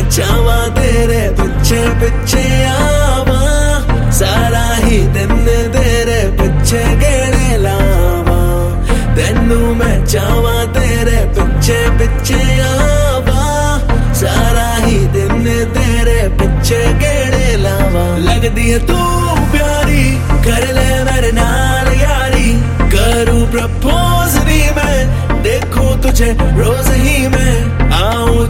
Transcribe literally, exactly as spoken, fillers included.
मैं चावा तेरे पिछे पिछे आवा, सारा ही दिन तेरे पिछे गेड़े लावा। तेनू मैं चावा तेरे पिछे पिछे आवा, सारा ही दिन तेरे पिछे गेड़े लावा। लगदी है तू प्यारी, कर ले मेरे नाल यारी, करूं प्रपोज भी मैं, देखूं तुझे रोज ही मैं, आऊं